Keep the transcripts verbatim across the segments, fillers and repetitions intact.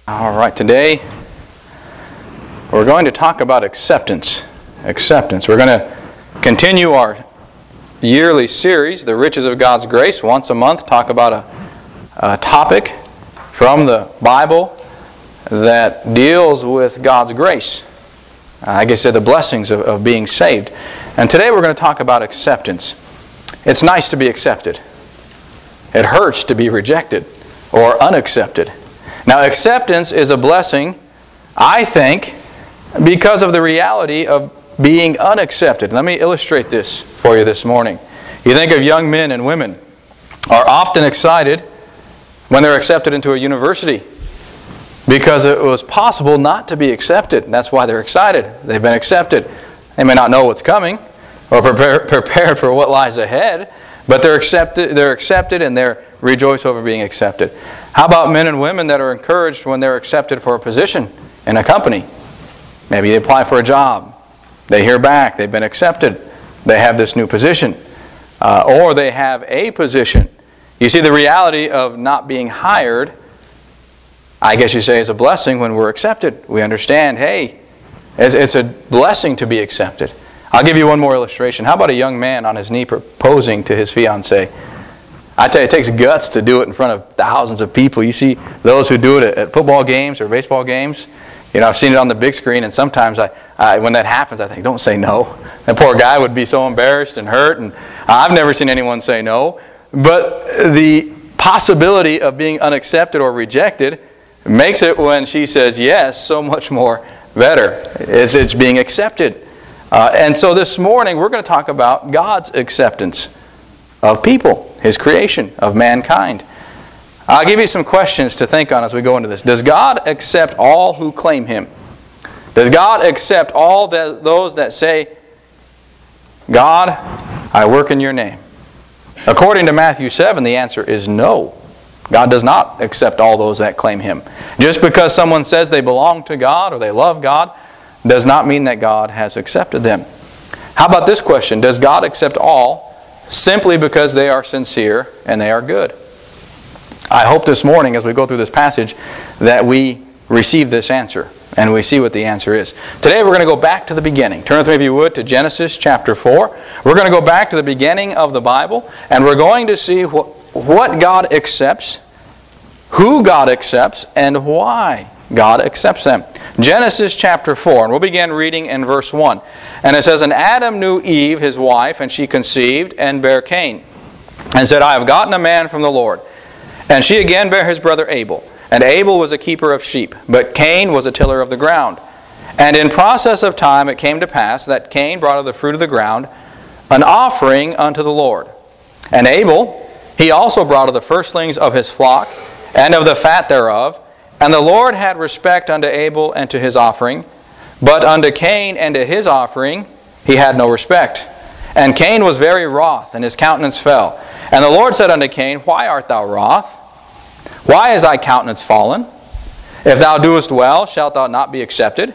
All right, today we're going to talk about acceptance. Acceptance. We're going to continue our yearly series, The Riches of God's Grace. Once a month, talk about a, a topic from the Bible that deals with God's grace. I guess they're the blessings of, of being saved. And today we're going to talk about acceptance. It's nice to be accepted. It hurts to be rejected or unaccepted. Now, acceptance is a blessing, I think, because of the reality of being unaccepted. Let me illustrate this for you this morning. You think of young men and women are often excited when they're accepted into a university because it was possible not to be accepted. And that's why they're excited. They've been accepted. They may not know what's coming or prepare, prepared for what lies ahead, but they're accepted, they're accepted and they're rejoice over being accepted. How about men and women that are encouraged when they're accepted for a position in a company? Maybe they apply for a job. They hear back. They've been accepted. They have this new position. Uh, or they have a position. You see, the reality of not being hired, I guess you say, is a blessing when we're accepted. We understand, hey, it's, it's a blessing to be accepted. I'll give you one more illustration. How about a young man on his knee proposing to his fiancée? I tell you, it takes guts to do it in front of thousands of people. You see those who do it at, at football games or baseball games. You know, I've seen it on the big screen, and sometimes I, I, when that happens, I think, don't say no. That poor guy would be so embarrassed and hurt, and I've never seen anyone say no. But the possibility of being unaccepted or rejected makes it, when she says yes, so much more better. It's, it's being accepted. Uh, and so this morning, we're going to talk about God's acceptance of people, His creation, of mankind. I'll give you some questions to think on as we go into this. Does God accept all who claim Him? Does God accept all that, those that say, God, I work in your name? According to Matthew seven, the answer is no. God does not accept all those that claim Him. Just because someone says they belong to God or they love God does not mean that God has accepted them. How about this question? Does God accept all simply because they are sincere and they are good? I hope this morning as we go through this passage that we receive this answer and we see what the answer is. Today we're going to go back to the beginning. Turn with me, if you would, to Genesis chapter four. We're going to go back to the beginning of the Bible, and we're going to see what, what God accepts, who God accepts, and why God accepts them. Genesis chapter four, and we'll begin reading in verse one. And it says, And Adam knew Eve, his wife, and she conceived and bare Cain, and said, I have gotten a man from the Lord. And she again bare his brother Abel. And Abel was a keeper of sheep, but Cain was a tiller of the ground. And in process of time it came to pass that Cain brought of the fruit of the ground an offering unto the Lord. And Abel, he also brought of the firstlings of his flock, and of the fat thereof. And the Lord had respect unto Abel and to his offering, but unto Cain and to his offering he had no respect. And Cain was very wroth, and his countenance fell. And the Lord said unto Cain, Why art thou wroth? Why is thy countenance fallen? If thou doest well, shalt thou not be accepted?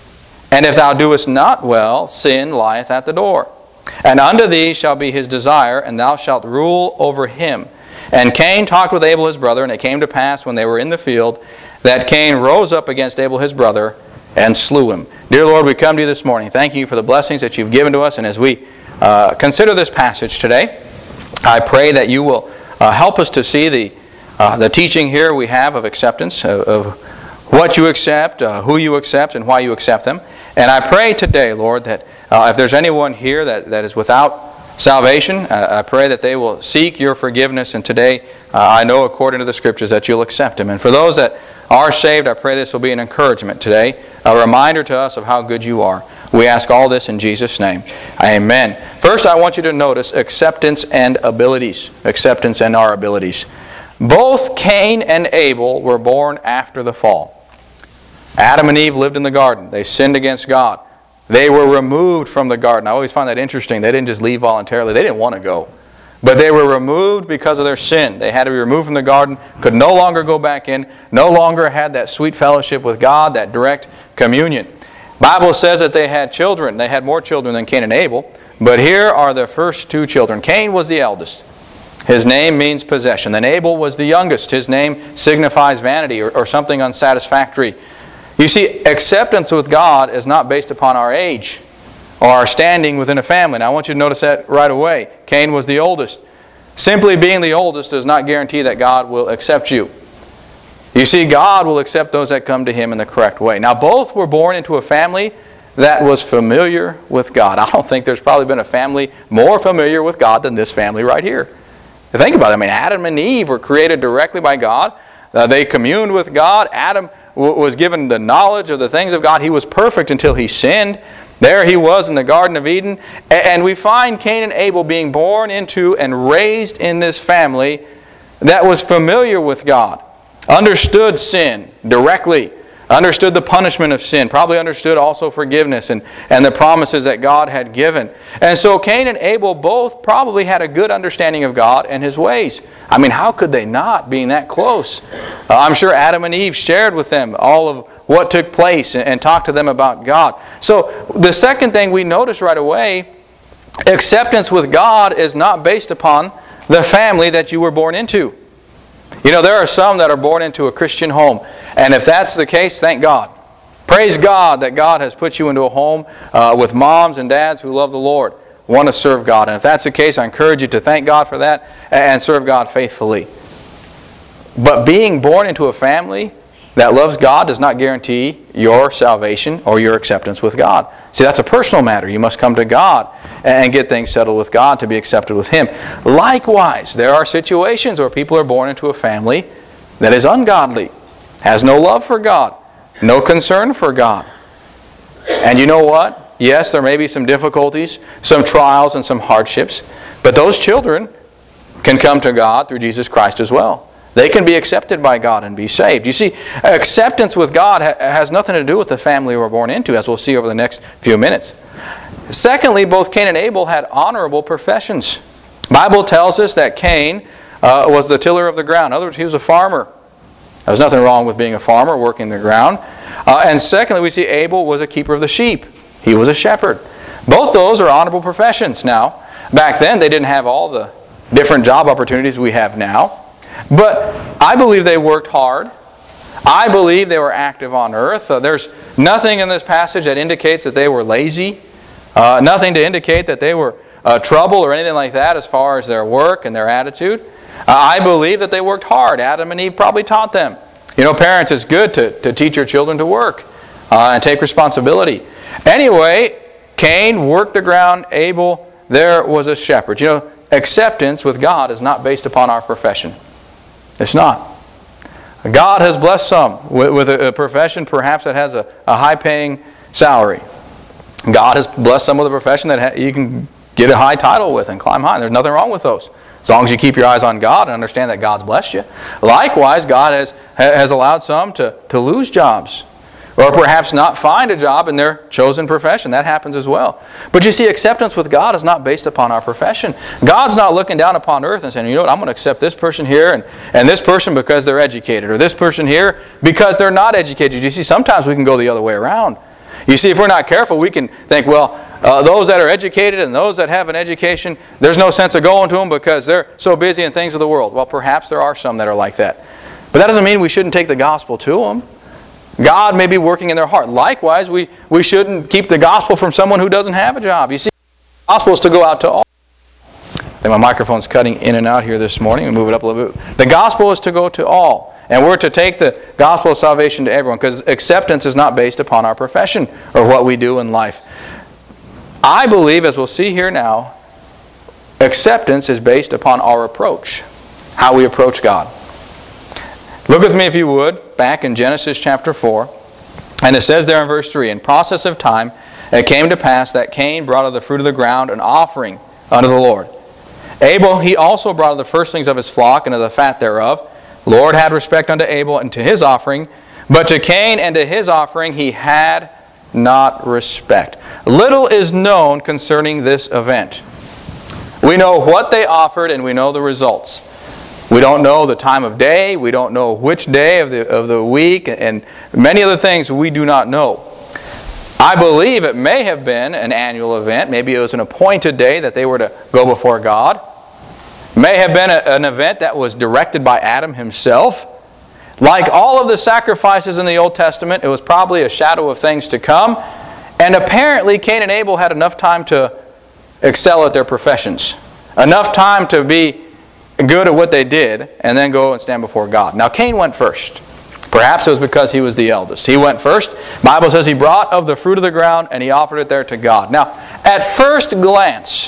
And if thou doest not well, sin lieth at the door. And unto thee shall be his desire, and thou shalt rule over him. And Cain talked with Abel his brother, and it came to pass when they were in the field, that Cain rose up against Abel his brother, and slew him. Dear Lord, we come to you this morning. Thank you for the blessings that you've given to us. And as we uh, consider this passage today, I pray that you will uh, help us to see the uh, the teaching here we have of acceptance, of, of what you accept, uh, who you accept, and why you accept them. And I pray today, Lord, that uh, if there's anyone here that, that is without salvation, uh, I pray that they will seek your forgiveness. And today, uh, I know according to the Scriptures that you'll accept them. And for those that are saved, I pray this will be an encouragement today, a reminder to us of how good you are. We ask all this in Jesus' name. Amen. First, I want you to notice acceptance and abilities. Acceptance and our abilities. Both Cain and Abel were born after the fall. Adam and Eve lived in the garden. They sinned against God. They were removed from the garden. I always find that interesting. They didn't just leave voluntarily. They didn't want to go. But they were removed because of their sin. They had to be removed from the garden, could no longer go back in, no longer had that sweet fellowship with God, that direct communion. The Bible says that they had children. They had more children than Cain and Abel. But here are the first two children. Cain was the eldest. His name means possession. Then Abel was the youngest. His name signifies vanity or, or something unsatisfactory. You see, acceptance with God is not based upon our age or our standing within a family. Now I want you to notice that right away. Cain was the oldest. Simply being the oldest does not guarantee that God will accept you. You see, God will accept those that come to Him in the correct way. Now both were born into a family that was familiar with God. I don't think there's probably been a family more familiar with God than this family right here. Think about it. I mean, Adam and Eve were created directly by God. Uh, they communed with God. Adam w- was given the knowledge of the things of God. He was perfect until he sinned. There he was in the Garden of Eden. A- and we find Cain and Abel being born into and raised in this family that was familiar with God, understood sin directly, understood the punishment of sin, probably understood also forgiveness and, and the promises that God had given. And so Cain and Abel both probably had a good understanding of God and His ways. I mean, how could they not, being that close? Uh, I'm sure Adam and Eve shared with them all of what took place and, and talked to them about God. So the second thing we notice right away, acceptance with God is not based upon the family that you were born into. You know, there are some that are born into a Christian home. And if that's the case, thank God. Praise God that God has put you into a home uh, with moms and dads who love the Lord, want to serve God. And if that's the case, I encourage you to thank God for that and serve God faithfully. But being born into a family that loves God does not guarantee your salvation or your acceptance with God. See, that's a personal matter. You must come to God and get things settled with God to be accepted with Him. Likewise, there are situations where people are born into a family that is ungodly, has no love for God, no concern for God. And you know what? Yes, there may be some difficulties, some trials, and some hardships, but those children can come to God through Jesus Christ as well. They can be accepted by God and be saved. You see, acceptance with God ha- has nothing to do with the family we're born into, as we'll see over the next few minutes. Secondly, both Cain and Abel had honorable professions. The Bible tells us that Cain uh, was the tiller of the ground. In other words, he was a farmer. There's nothing wrong with being a farmer, working the ground. Uh, and secondly, we see Abel was a keeper of the sheep. He was a shepherd. Both those are honorable professions. Now, back then they didn't have all the different job opportunities we have now. But I believe they worked hard. I believe they were active on earth. Uh, there's nothing in this passage that indicates that they were lazy. Uh, nothing to indicate that they were uh, trouble or anything like that as far as their work and their attitude. Uh, I believe that they worked hard. Adam and Eve probably taught them. You know, parents, it's good to, to teach your children to work uh, and take responsibility. Anyway, Cain worked the ground. Abel, there was a shepherd. You know, acceptance with God is not based upon our profession. It's not. God has blessed some with, with a, a profession perhaps that has a, a high-paying salary. God has blessed some with a profession that ha- you can get a high title with and climb high. There's nothing wrong with those, as long as you keep your eyes on God and understand that God's blessed you. Likewise, God has, has allowed some to, to lose jobs, or perhaps not find a job in their chosen profession. That happens as well. But you see, acceptance with God is not based upon our profession. God's not looking down upon earth and saying, you know what, I'm going to accept this person here and, and this person because they're educated, or this person here because they're not educated. You see, sometimes we can go the other way around. You see, if we're not careful, we can think, well, uh, those that are educated and those that have an education, there's no sense of going to them because they're so busy in things of the world. Well, perhaps there are some that are like that. But that doesn't mean we shouldn't take the gospel to them. God may be working in their heart. Likewise, we, we shouldn't keep the gospel from someone who doesn't have a job. You see, the gospel is to go out to all. I think my microphone's cutting in and out here this morning. We move it up a little bit. The gospel is to go to all. And we're to take the gospel of salvation to everyone, because acceptance is not based upon our profession or what we do in life. I believe, as we'll see here now, acceptance is based upon our approach, how we approach God. Look with me, if you would, back in Genesis chapter four. And it says there in verse three, in process of time it came to pass that Cain brought of the fruit of the ground an offering unto the Lord. Abel he also brought of the firstlings of his flock and of the fat thereof. The Lord had respect unto Abel and to his offering, but to Cain and to his offering he had not respect. Little is known concerning this event. We know what they offered and we know the results. We don't know the time of day. We don't know which day of the of the week, and many other things we do not know. I believe it may have been an annual event. Maybe it was an appointed day that they were to go before God. May have been a, an event that was directed by Adam himself. Like all of the sacrifices in the Old Testament, it was probably a shadow of things to come. And apparently Cain and Abel had enough time to excel at their professions. Enough time to be good at what they did and then go and stand before God. Now Cain went first. Perhaps it was because he was the eldest. He went first. The Bible says he brought of the fruit of the ground and he offered it there to God. Now, at first glance,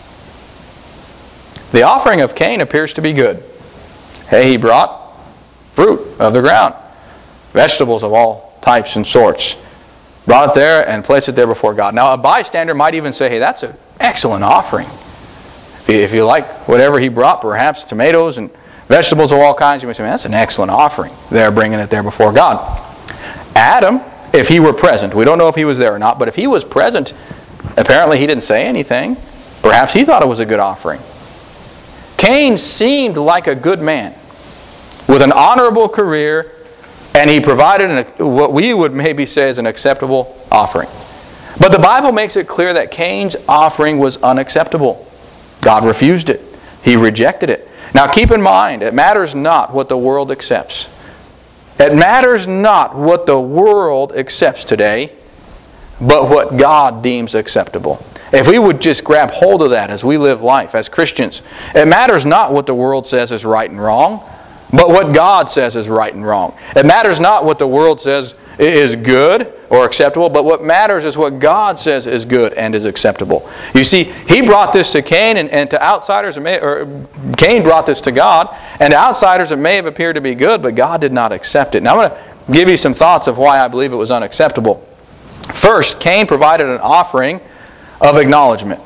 the offering of Cain appears to be good. Hey, he brought fruit of the ground, vegetables of all types and sorts. Brought it there and placed it there before God. Now, a bystander might even say, hey, that's an excellent offering. If you like whatever he brought, perhaps tomatoes and vegetables of all kinds, you may say, man, that's an excellent offering. They're bringing it there before God. Adam, if he were present, we don't know if he was there or not, but if he was present, apparently he didn't say anything. Perhaps he thought it was a good offering. Cain seemed like a good man with an honorable career, and he provided an, what we would maybe say is an acceptable offering. But the Bible makes it clear that Cain's offering was unacceptable. God refused it. He rejected it. Now keep in mind, it matters not what the world accepts. It matters not what the world accepts today, but what God deems acceptable. If we would just grab hold of that as we live life as Christians, it matters not what the world says is right and wrong, but what God says is right and wrong. It matters not what the world says is good or acceptable, but what matters is what God says is good and is acceptable. You see, he brought this to Cain, and, and to outsiders, it may, or Cain brought this to God, and to outsiders it may have appeared to be good, but God did not accept it. Now I'm going to give you some thoughts of why I believe it was unacceptable. First, Cain provided an offering of acknowledgement.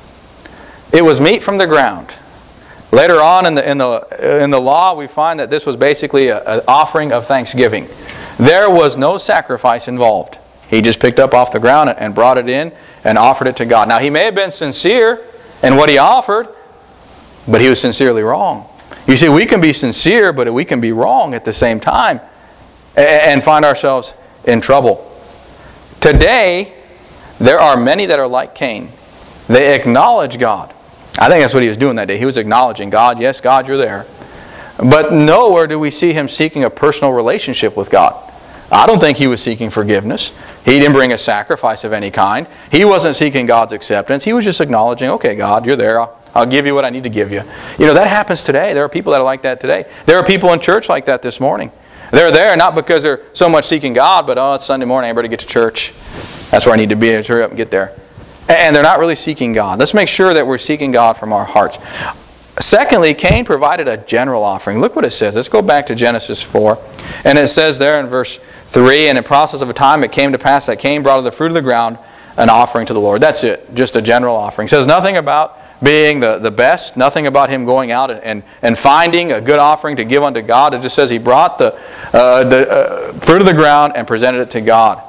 It was meat from the ground. Later on in the, in the, in the law, we find that this was basically an offering of thanksgiving. There was no sacrifice involved. He just picked up off the ground and brought it in and offered it to God. Now, he may have been sincere in what he offered, but he was sincerely wrong. You see, we can be sincere, but we can be wrong at the same time and find ourselves in trouble. Today, there are many that are like Cain. They acknowledge God. I think that's what he was doing that day. He was acknowledging God. Yes, God, you're there. But nowhere do we see him seeking a personal relationship with God. I don't think he was seeking forgiveness. He didn't bring a sacrifice of any kind. He wasn't seeking God's acceptance. He was just acknowledging, okay, God, you're there. I'll, I'll give you what I need to give you. You know, that happens today. There are people that are like that today. There are people in church like that this morning. They're there not because they're so much seeking God, but oh, it's Sunday morning, I better get to church. That's where I need to be. Let's hurry up and get there. And they're not really seeking God. Let's make sure that we're seeking God from our hearts. Secondly, Cain provided a general offering. Look what it says. Let's go back to Genesis four. And it says there in verse three, and in process of a time it came to pass that Cain brought of the fruit of the ground an offering to the Lord. That's it. Just a general offering. It says nothing about being the, the best, nothing about him going out and, and, and finding a good offering to give unto God. It just says he brought the, uh, the uh, fruit of the ground and presented it to God.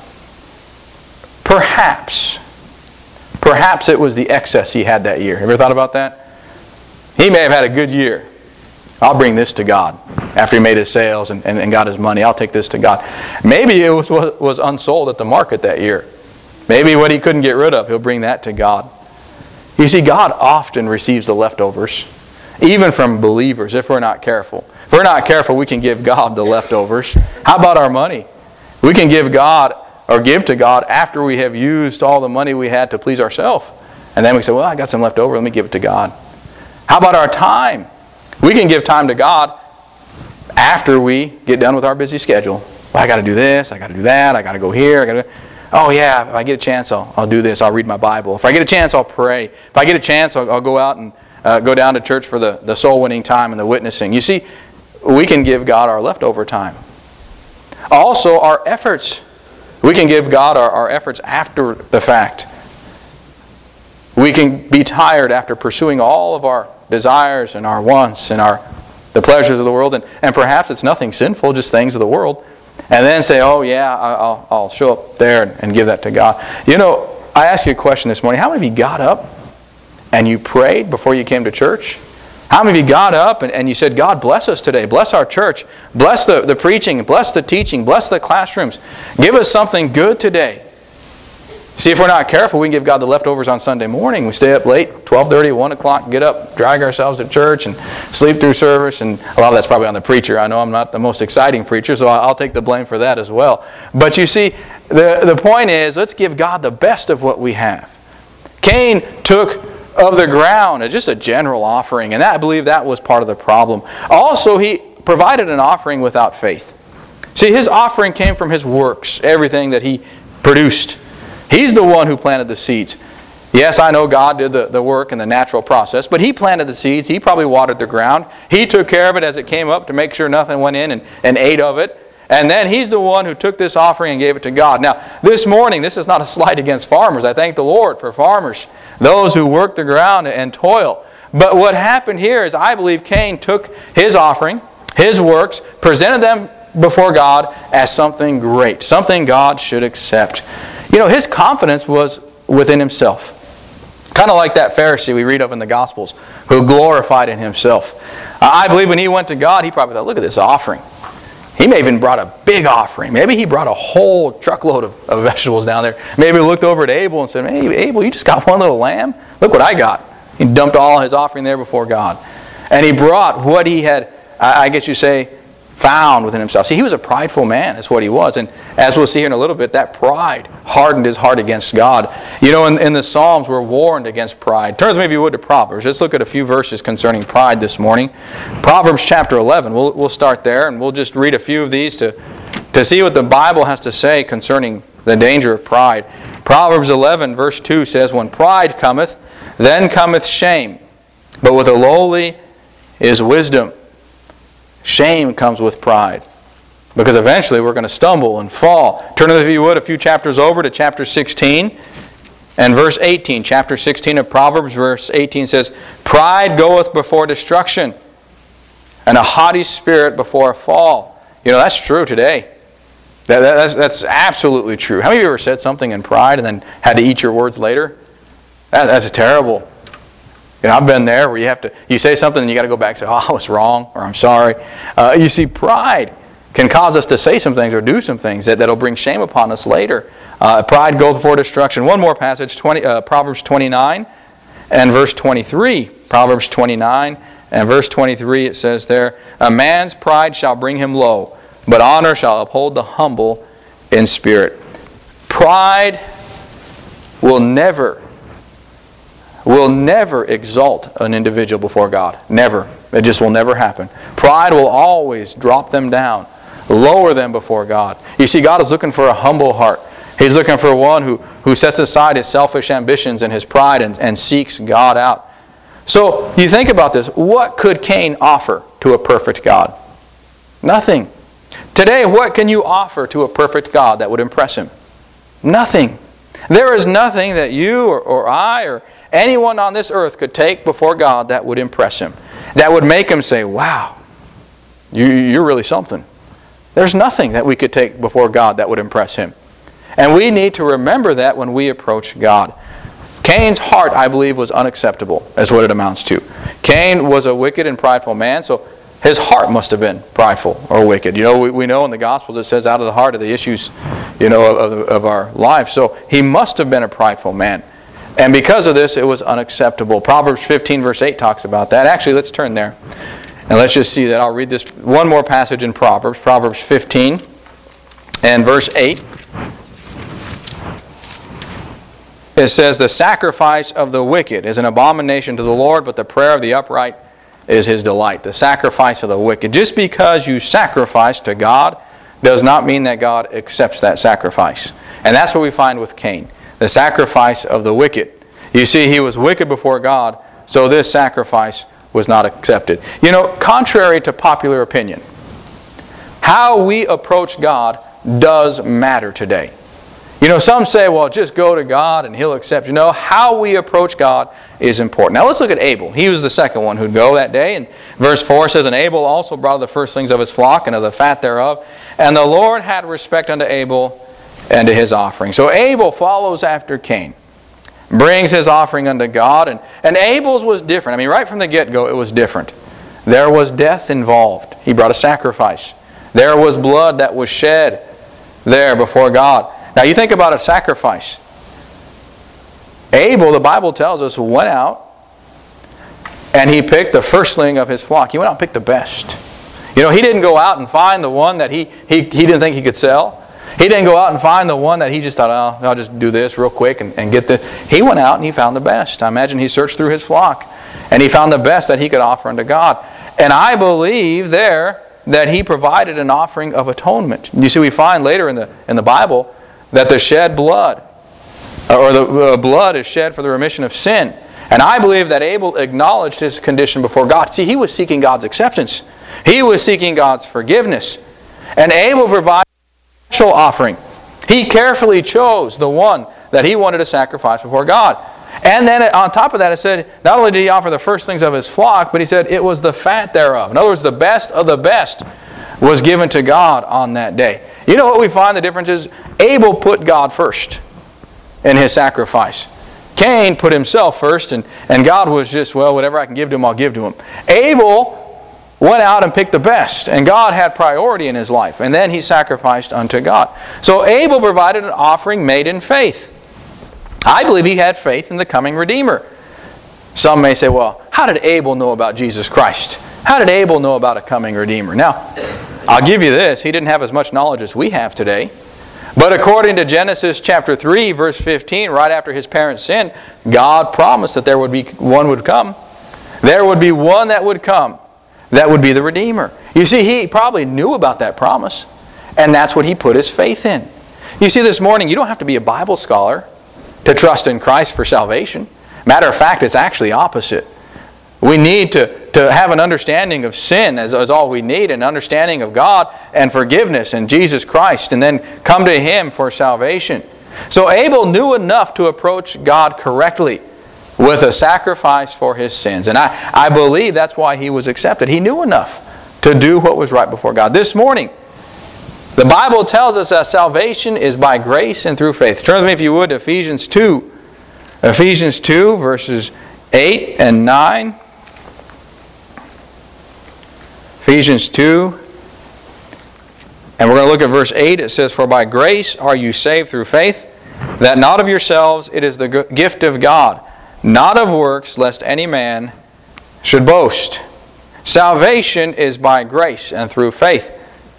Perhaps, perhaps it was the excess he had that year. Have you ever thought about that? He may have had a good year. I'll bring this to God. After he made his sales and, and, and got his money, I'll take this to God. Maybe it was, was unsold at the market that year. Maybe what he couldn't get rid of, he'll bring that to God. You see, God often receives the leftovers, even from believers, if we're not careful. If we're not careful, we can give God the leftovers. How about our money? We can give God or give to God after we have used all the money we had to please ourselves. And then we say, well, I got some left over, let me give it to God. How about our time? We can give time to God after we get done with our busy schedule. Well, I got to do this, I got to do that, I got to go here. I got to. Oh yeah, if I get a chance, I'll, I'll do this. I'll read my Bible. If I get a chance, I'll pray. If I get a chance, I'll, I'll go out and uh, go down to church for the, the soul winning time and the witnessing. You see, we can give God our leftover time. Also, our efforts. We can give God our, our efforts after the fact. We can be tired after pursuing all of our desires and our wants and our the pleasures of the world, and, and perhaps it's nothing sinful, just things of the world, and then say, oh yeah, I'll, I'll show up there and, and give that to God. You know, I asked you a question this morning. How many of you got up and you prayed before you came to church? How many of you got up and, and you said, God bless us today, bless our church, bless the, the preaching, bless the teaching, bless the classrooms, give us something good today. See, if we're not careful, we can give God the leftovers on Sunday morning. We stay up late, twelve thirty, one o'clock, get up, drag ourselves to church, and sleep through service. And a lot of that's probably on the preacher. I know I'm not the most exciting preacher, so I'll take the blame for that as well. But you see, the, the point is, let's give God the best of what we have. Cain took of the ground, just a general offering, and that, I believe that was part of the problem. Also, he provided an offering without faith. See, his offering came from his works, everything that he produced. He's the one who planted the seeds. Yes, I know God did the, the work and the natural process, but He planted the seeds. He probably watered the ground. He took care of it as it came up to make sure nothing went in and, and ate of it. And then He's the one who took this offering and gave it to God. Now, this morning, this is not a slight against farmers. I thank the Lord for farmers, those who work the ground and toil. But what happened here is, I believe Cain took his offering, his works, presented them before God as something great, something God should accept. You know, his confidence was within himself. Kind of like that Pharisee we read of in the Gospels, who glorified in himself. I believe when he went to God, he probably thought, look at this offering. He may have even brought a big offering. Maybe he brought a whole truckload of, of vegetables down there. Maybe he looked over at Abel and said, hey, Abel, you just got one little lamb? Look what I got. He dumped all his offering there before God. And he brought what he had, I guess you say, found within himself. See, he was a prideful man. That's what he was. And as we'll see here in a little bit, that pride hardened his heart against God. You know, in, in the Psalms, we're warned against pride. Turn with me, if you would, to Proverbs. Let's look at a few verses concerning pride this morning. Proverbs chapter eleven. We'll, we'll start there, and we'll just read a few of these to, to see what the Bible has to say concerning the danger of pride. Proverbs eleven, verse two says, when pride cometh, then cometh shame, but with the lowly is wisdom. Shame comes with pride, because eventually we're going to stumble and fall. Turn, if you would, a few chapters over to chapter sixteen and verse eighteen. Chapter sixteen of Proverbs, verse eighteen says, pride goeth before destruction, and a haughty spirit before a fall. You know, that's true today. That, that, that's, that's absolutely true. How many of you ever said something in pride and then had to eat your words later? That, that's terrible. You know, I've been there where you have to, you say something and you got to go back and say, oh, I was wrong, or I'm sorry. Uh, you see, pride can cause us to say some things or do some things that, that'll bring shame upon us later. Uh, pride goeth before destruction. One more passage, twenty, uh, Proverbs twenty-nine and verse twenty-three. Proverbs twenty-nine and verse twenty-three, it says there, a man's pride shall bring him low, but honor shall uphold the humble in spirit. Pride will never will never exalt an individual before God. Never. It just will never happen. Pride will always drop them down, lower them before God. You see, God is looking for a humble heart. He's looking for one who, who sets aside his selfish ambitions and his pride and, and seeks God out. So, you think about this. What could Cain offer to a perfect God? Nothing. Today, what can you offer to a perfect God that would impress Him? Nothing. There is nothing that you or, or I or anyone on this earth could take before God that would impress Him. That would make Him say, wow, you, you're really something. There's nothing that we could take before God that would impress Him. And we need to remember that when we approach God. Cain's heart, I believe, was unacceptable, is what it amounts to. Cain was a wicked and prideful man, so his heart must have been prideful or wicked. You know, we, we know in the Gospels it says out of the heart of the issues, you know, of, of our life. So he must have been a prideful man. And because of this, it was unacceptable. Proverbs fifteen verse eight talks about that. Actually, let's turn there. And let's just see that. I'll read this one more passage in Proverbs. Proverbs fifteen and verse eight. It says, the sacrifice of the wicked is an abomination to the Lord, but the prayer of the upright is His delight. The sacrifice of the wicked. Just because you sacrifice to God does not mean that God accepts that sacrifice. And that's what we find with Cain. The sacrifice of the wicked. You see, he was wicked before God, so this sacrifice was not accepted. You know, contrary to popular opinion, how we approach God does matter today. You know, some say, well, just go to God and He'll accept you. No, how we approach God is important. Now let's look at Abel. He was the second one who'd go that day. And verse four says, and Abel also brought of the firstlings of his flock and of the fat thereof. And the Lord had respect unto Abel and to his offering. So Abel follows after Cain, brings his offering unto God. And, and Abel's was different. I mean, right from the get-go, it was different. There was death involved. He brought a sacrifice. There was blood that was shed there before God. Now you think about a sacrifice. Abel, the Bible tells us, went out and he picked the firstling of his flock. He went out and picked the best. You know, he didn't go out and find the one that he, he, he didn't think he could sell. He didn't go out and find the one that he just thought, oh, I'll just do this real quick and, and get the... He went out and he found the best. I imagine he searched through his flock and he found the best that he could offer unto God. And I believe there that he provided an offering of atonement. You see, we find later in the, in the Bible that the shed blood, or the uh, blood is shed for the remission of sin. And I believe that Abel acknowledged his condition before God. See, he was seeking God's acceptance. He was seeking God's forgiveness. And Abel provided a special offering. He carefully chose the one that he wanted to sacrifice before God. And then on top of that, it said, not only did he offer the firstlings of his flock, but he said it was the fat thereof. In other words, the best of the best was given to God on that day. You know what we find the difference is? Abel put God first in his sacrifice. Cain put himself first, and, and God was just, well, whatever I can give to him, I'll give to him. Abel went out and picked the best, and God had priority in his life, and then he sacrificed unto God. So Abel provided an offering made in faith. I believe he had faith in the coming Redeemer. Some may say, well, how did Abel know about Jesus Christ? How did Abel know about a coming Redeemer? Now, I'll give you this. He didn't have as much knowledge as we have today. But according to Genesis chapter three, verse fifteen, right after his parents sinned, God promised that there would be one would come. There would be one that would come. That would be the Redeemer. You see, he probably knew about that promise. And that's what he put his faith in. You see, this morning, you don't have to be a Bible scholar to trust in Christ for salvation. Matter of fact, it's actually opposite. We need to, to have an understanding of sin as, as all we need, an understanding of God and forgiveness and Jesus Christ, and then come to Him for salvation. So Abel knew enough to approach God correctly with a sacrifice for his sins. And I, I believe that's why he was accepted. He knew enough to do what was right before God. This morning, the Bible tells us that salvation is by grace and through faith. Turn with me, if you would, to Ephesians two. Ephesians two, verses eight and nine. Ephesians two. And we're going to look at verse eight. It says, "For by grace are you saved through faith, that not of yourselves, it is the gift of God, not of works, lest any man should boast." Salvation is by grace and through faith.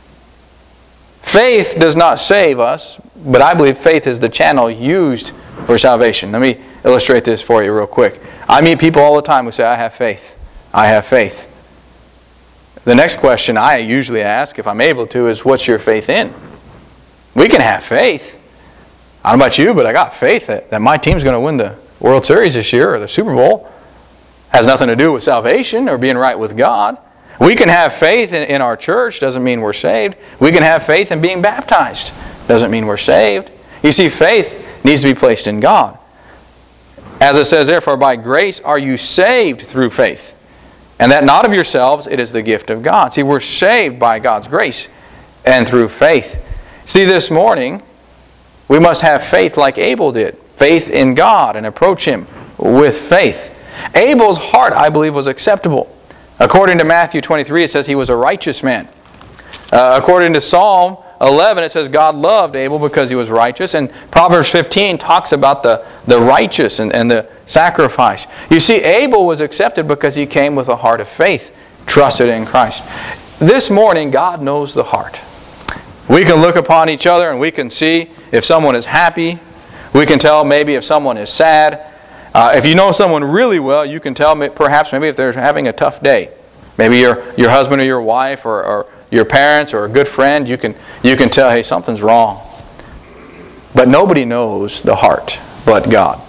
Faith does not save us, but I believe faith is the channel used for salvation. Let me illustrate this for you real quick. I meet people all the time who say, I have faith. I have faith. The next question I usually ask, if I'm able to, is what's your faith in? We can have faith. I don't know about you, but I got faith that, that my team's going to win the World Series this year or the Super Bowl. Has nothing to do with salvation or being right with God. We can have faith in, in our church, doesn't mean we're saved. We can have faith in being baptized, doesn't mean we're saved. You see, faith needs to be placed in God. As it says, therefore, by grace are you saved through faith. And that not of yourselves, it is the gift of God. See, we're saved by God's grace and through faith. See, this morning, we must have faith like Abel did. Faith in God and approach Him with faith. Abel's heart, I believe, was acceptable. According to Matthew twenty-three, it says he was a righteous man. Uh, according to Psalm eleven, it says God loved Abel because he was righteous. And Proverbs fifteen talks about the, the righteous and, and the sacrifice. You see, Abel was accepted because he came with a heart of faith, trusted in Christ. This morning, God knows the heart. We can look upon each other and we can see if someone is happy. We can tell maybe if someone is sad. Uh, if you know someone really well, you can tell perhaps maybe if they're having a tough day. Maybe your your husband or your wife or, or your parents or a good friend, you can you can tell, hey, something's wrong. But nobody knows the heart but God.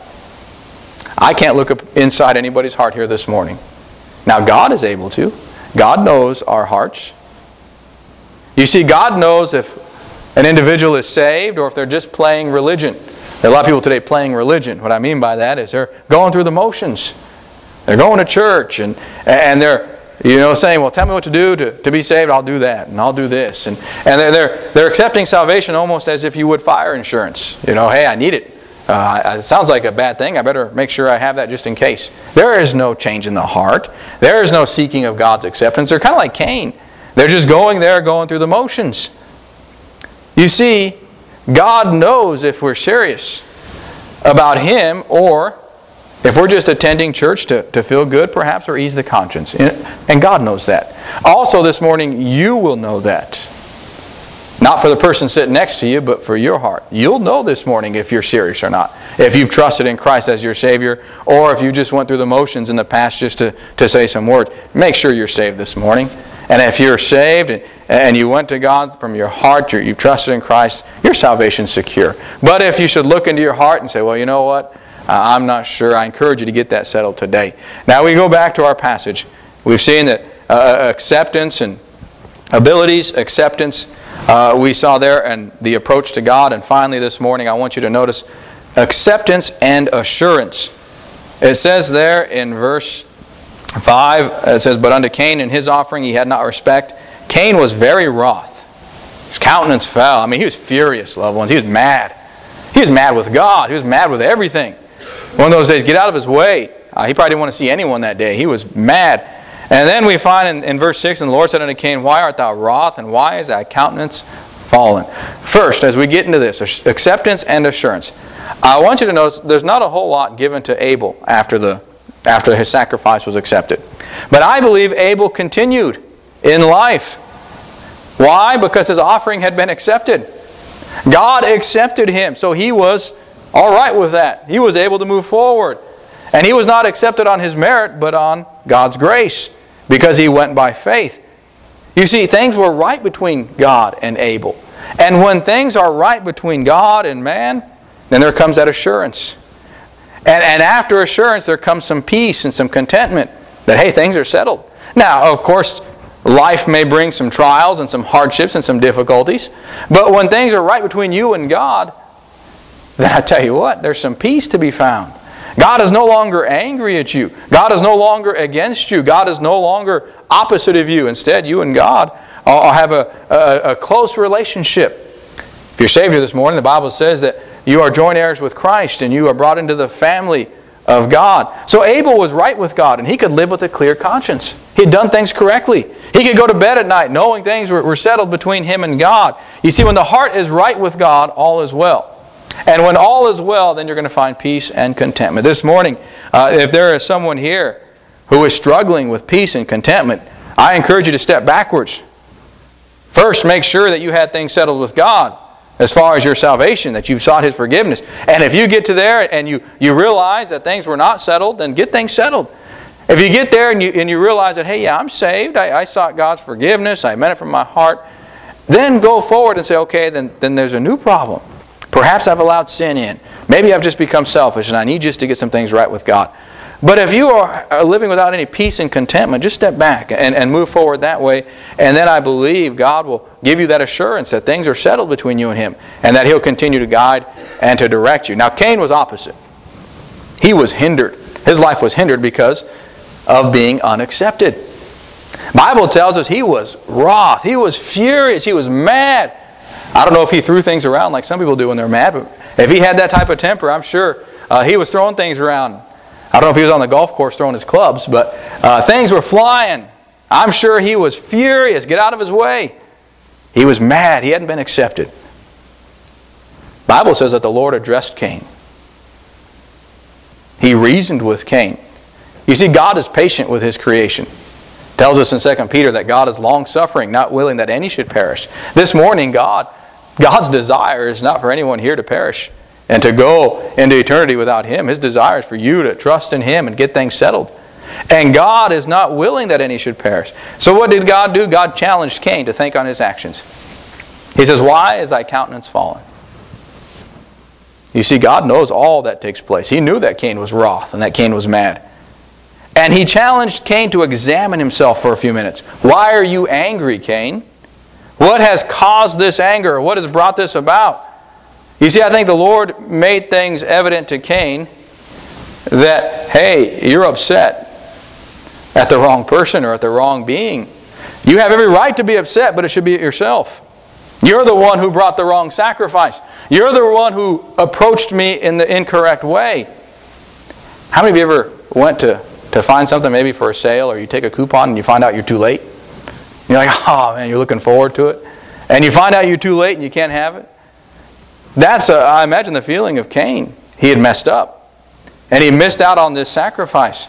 I can't look up inside anybody's heart here this morning. Now God is able to. God knows our hearts. You see, God knows if an individual is saved or if they're just playing religion. There are a lot of people today playing religion. What I mean by that is they're going through the motions. They're going to church and and they're you know saying, well, tell me what to do to, to be saved. I'll do that and I'll do this. And and they're, they're they're accepting salvation almost as if you would fire insurance. You know, hey, I need it. Uh, it sounds like a bad thing. I better make sure I have that just in case. There is no change in the heart. There is no seeking of God's acceptance. They're kind of like Cain. They're just going there, going through the motions. You see, God knows if we're serious. about him, or if we're just attending church to, to feel good perhaps, or ease the conscience. And God knows that. Also this morning, you will know that. Not for the person sitting next to you, but for your heart. You'll know this morning if you're serious or not. If you've trusted in Christ as your Savior, or if you just went through the motions in the past just to, to say some words. Make sure you're saved this morning. And if you're saved and, and you went to God from your heart, you're, you've trusted in Christ, your salvation's secure. But if you should look into your heart and say, well, you know what? Uh, I'm not sure. I encourage you to get that settled today. Now we go back to our passage. We've seen that uh, acceptance and abilities, acceptance, Uh, we saw there, and the approach to God. And finally this morning I want you to notice acceptance and assurance. It says there in verse five, it says, but unto Cain and his offering he had not respect. Cain was very wroth. His countenance fell. I mean, he was furious, loved ones. He was mad. He was mad with God. He was mad with everything. One of those days, get out of his way. Uh, he probably didn't want to see anyone that day. He was mad. And then we find in, in verse six, and the Lord said unto Cain, why art thou wroth, and why is thy countenance fallen? First, as we get into this, acceptance and assurance, I want you to notice there's not a whole lot given to Abel after, the, after his sacrifice was accepted. But I believe Abel continued in life. Why? Because his offering had been accepted. God accepted him, so he was all right with that. He was able to move forward. And he was not accepted on his merit, but on God's grace, because he went by faith. You see, things were right between God and Abel. And when things are right between God and man, then there comes that assurance. And, and after assurance, there comes some peace and some contentment that, hey, things are settled. Now, of course, life may bring some trials and some hardships and some difficulties. But when things are right between you and God, then I tell you what, there's some peace to be found. God is no longer angry at you. God is no longer against you. God is no longer opposite of you. Instead, you and God have a, a, a close relationship. If you're saved here this morning, the Bible says that you are joint heirs with Christ and you are brought into the family of God. So Abel was right with God, and he could live with a clear conscience. He had done things correctly. He could go to bed at night knowing things were, were settled between him and God. You see, when the heart is right with God, all is well. And when all is well, then you're going to find peace and contentment. This morning, uh, if there is someone here who is struggling with peace and contentment, I encourage you to step backwards. First, make sure that you had things settled with God as far as your salvation, that you've sought His forgiveness. And if you get to there and you, you realize that things were not settled, then get things settled. If you get there and you, and you realize that, hey, yeah, I'm saved, I, I sought God's forgiveness, I meant it from my heart, then go forward and say, okay, then, then there's a new problem. Perhaps I've allowed sin in. Maybe I've just become selfish and I need just to get some things right with God. But if you are, are living without any peace and contentment, just step back and, and move forward that way. And then I believe God will give you that assurance that things are settled between you and Him, and that He'll continue to guide and to direct you. Now, Cain was opposite. He was hindered. His life was hindered because of being unaccepted. The Bible tells us he was wroth. He was furious. He was mad. I don't know if he threw things around like some people do when they're mad, but if he had that type of temper, I'm sure uh, he was throwing things around. I don't know if he was on the golf course throwing his clubs, but uh, things were flying. I'm sure he was furious. Get out of his way. He was mad. He hadn't been accepted. The Bible says that the Lord addressed Cain. He reasoned with Cain. You see, God is patient with His creation. It tells us in Second Peter that God is long-suffering, not willing that any should perish. This morning, God, God's desire is not for anyone here to perish and to go into eternity without Him. His desire is for you to trust in Him and get things settled. And God is not willing that any should perish. So what did God do? God challenged Cain to think on his actions. He says, why is thy countenance fallen? You see, God knows all that takes place. He knew that Cain was wroth and that Cain was mad. And He challenged Cain to examine himself for a few minutes. Why are you angry, Cain? What has caused this anger? What has brought this about? You see, I think the Lord made things evident to Cain that, hey, you're upset at the wrong person or at the wrong being. You have every right to be upset, but it should be at yourself. You're the one who brought the wrong sacrifice. You're the one who approached me in the incorrect way. How many of you ever went to, to find something maybe for a sale, or you take a coupon and you find out you're too late? You're like, oh man, you're looking forward to it. And you find out you're too late and you can't have it. That's, a, I imagine, the feeling of Cain. he had messed up. And he missed out on this sacrifice.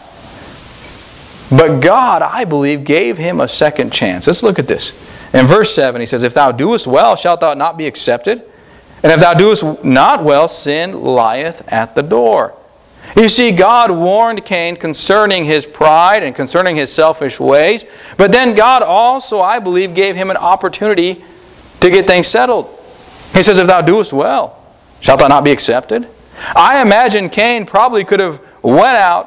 But God, I believe, gave him a second chance. Let's look at this. In verse seven, he says, "If thou doest well, shalt thou not be accepted? And if thou doest not well, sin lieth at the door." You see, God warned Cain concerning his pride and concerning his selfish ways. But then God also, I believe, gave him an opportunity to get things settled. He says, "If thou doest well, shalt thou not be accepted?" I imagine Cain probably could have went out,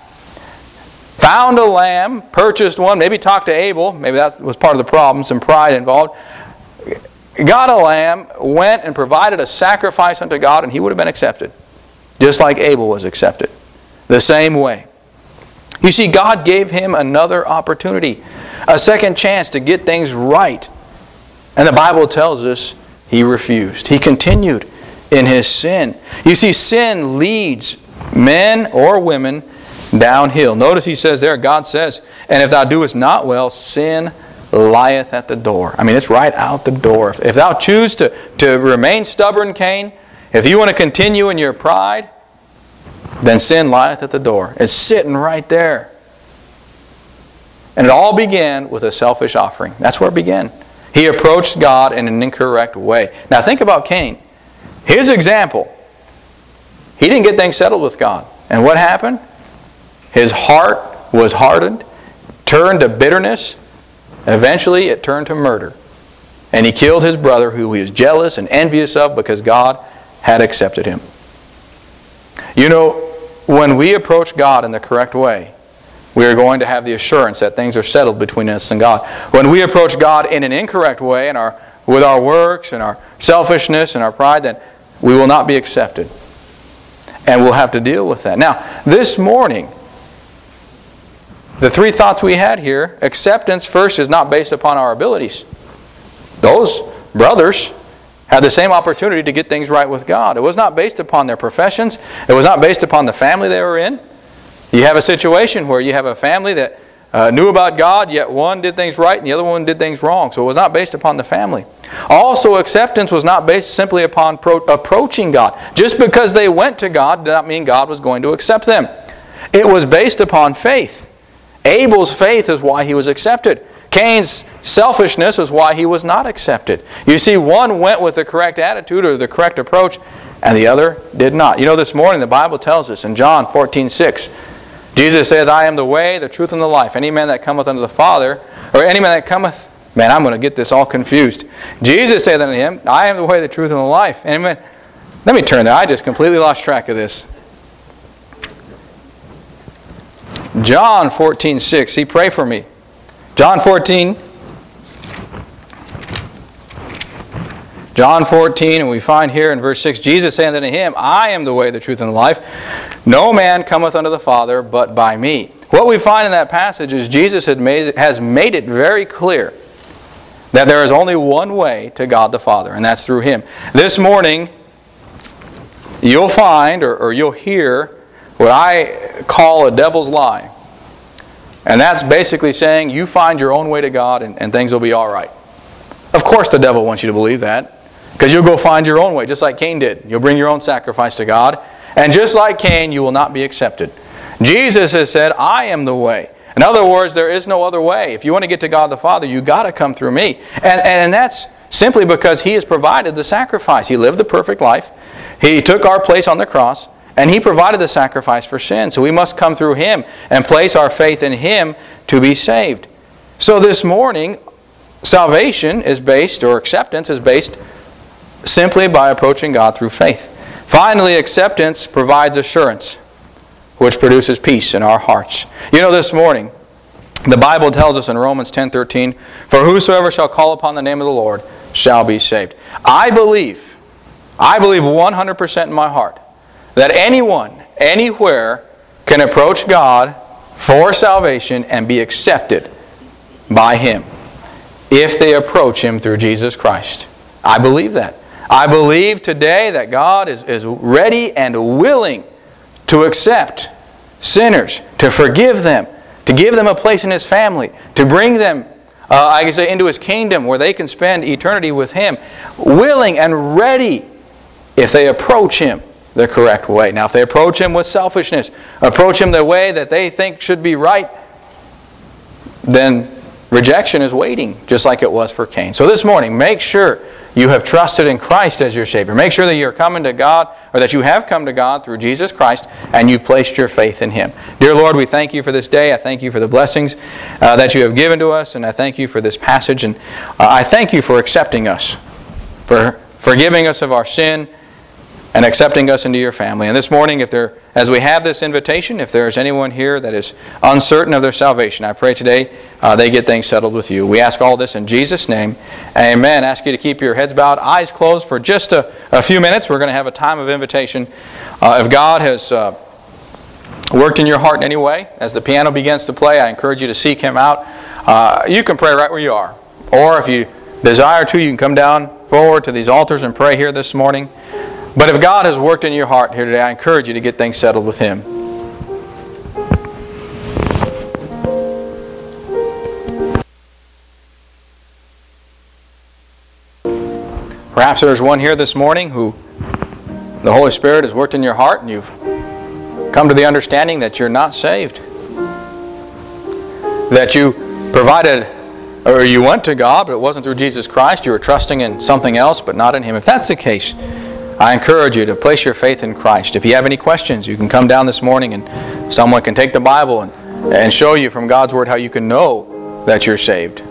found a lamb, purchased one, maybe talked to Abel. Maybe that was part of the problem, some pride involved. Got a lamb, went and provided a sacrifice unto God, and he would have been accepted. Just like Abel was accepted. The same way. You see, God gave him another opportunity. A second chance to get things right. And the Bible tells us he refused. He continued in his sin. You see, sin leads men or women downhill. Notice he says there, God says, "And if thou doest not well, sin lieth at the door." I mean, it's right out the door. If thou choose to, to remain stubborn, Cain, if you want to continue in your pride, then sin lieth at the door. It's sitting right there. And it all began with a selfish offering. That's where it began. He approached God in an incorrect way. Now think about Cain. His example. He didn't get things settled with God. And what happened? His heart was hardened, turned to bitterness. Eventually it turned to murder. And he killed his brother who he was jealous and envious of because God had accepted him. You know, when we approach God in the correct way, we are going to have the assurance that things are settled between us and God. When we approach God in an incorrect way, and our, with our works and our selfishness and our pride, then we will not be accepted. And we'll have to deal with that. Now, this morning, the three thoughts we had here, acceptance first is not based upon our abilities. Those brothers had the same opportunity to get things right with God. It was not based upon their professions. It was not based upon the family they were in. You have a situation where you have a family that uh, knew about God, yet one did things right and the other one did things wrong. So it was not based upon the family. Also, acceptance was not based simply upon pro- approaching God. Just because they went to God did not mean God was going to accept them. It was based upon faith. Abel's faith is why he was accepted. Cain's selfishness is why he was not accepted. You see, one went with the correct attitude or the correct approach, and the other did not. You know, this morning the Bible tells us in John fourteen six, Jesus saith, "I am the way, the truth, and the life. Any man that cometh unto the Father," or any man that cometh, man, I'm going to get this all confused. Jesus saith unto him, "I am the way, the truth, and the life." Any man, let me turn there. I just completely lost track of this. John fourteen six. See, pray for me. John fourteen. John fourteen, and we find here in verse six, Jesus saying unto him, "I am the way, the truth, and the life. No man cometh unto the Father but by me." What we find in that passage is Jesus had made, has made it very clear that there is only one way to God the Father, and that's through Him. This morning, you'll find, or, or you'll hear, what I call a devil's lie. And that's basically saying you find your own way to God and, and things will be all right. Of course the devil wants you to believe that. Because you'll go find your own way, just like Cain did. You'll bring your own sacrifice to God. And just like Cain, you will not be accepted. Jesus has said, "I am the way." In other words, there is no other way. If you want to get to God the Father, you've got to come through me. And, and that's simply because He has provided the sacrifice. He lived the perfect life. He took our place on the cross. And He provided the sacrifice for sin. So we must come through Him and place our faith in Him to be saved. So this morning, salvation is based, or acceptance is based, simply by approaching God through faith. Finally, acceptance provides assurance, which produces peace in our hearts. You know, this morning, the Bible tells us in Romans ten thirteen, "For whosoever shall call upon the name of the Lord shall be saved." I believe, I believe one hundred percent in my heart, that anyone, anywhere, can approach God for salvation and be accepted by Him if they approach Him through Jesus Christ. I believe that. I believe today that God is, is ready and willing to accept sinners, to forgive them, to give them a place in His family, to bring them, uh, I can say, into His kingdom where they can spend eternity with Him, willing and ready if they approach Him the correct way. Now, if they approach Him with selfishness, approach Him the way that they think should be right, then rejection is waiting, just like it was for Cain. So this morning, make sure you have trusted in Christ as your Savior. Make sure that you're coming to God, or that you have come to God through Jesus Christ, and you've placed your faith in Him. Dear Lord, we thank You for this day. I thank You for the blessings uh, that You have given to us, and I thank You for this passage. And uh, I thank You for accepting us, for forgiving us of our sin, and accepting us into Your family. And this morning, if there, as we have this invitation, if there is anyone here that is uncertain of their salvation, I pray today uh, they get things settled with You. We ask all this in Jesus' name. Amen. I ask you to keep your heads bowed, eyes closed for just a, a few minutes. We're going to have a time of invitation. Uh, if God has uh, worked in your heart in any way, as the piano begins to play, I encourage you to seek Him out. Uh, you can pray right where you are. Or if you desire to, you can come down forward to these altars and pray here this morning. But if God has worked in your heart here today, I encourage you to get things settled with Him. Perhaps there's one here this morning who the Holy Spirit has worked in your heart and you've come to the understanding that you're not saved. That you provided, or you went to God, but it wasn't through Jesus Christ. You were trusting in something else, but not in Him. If that's the case, I encourage you to place your faith in Christ. If you have any questions, you can come down this morning and someone can take the Bible and, and show you from God's Word how you can know that you're saved.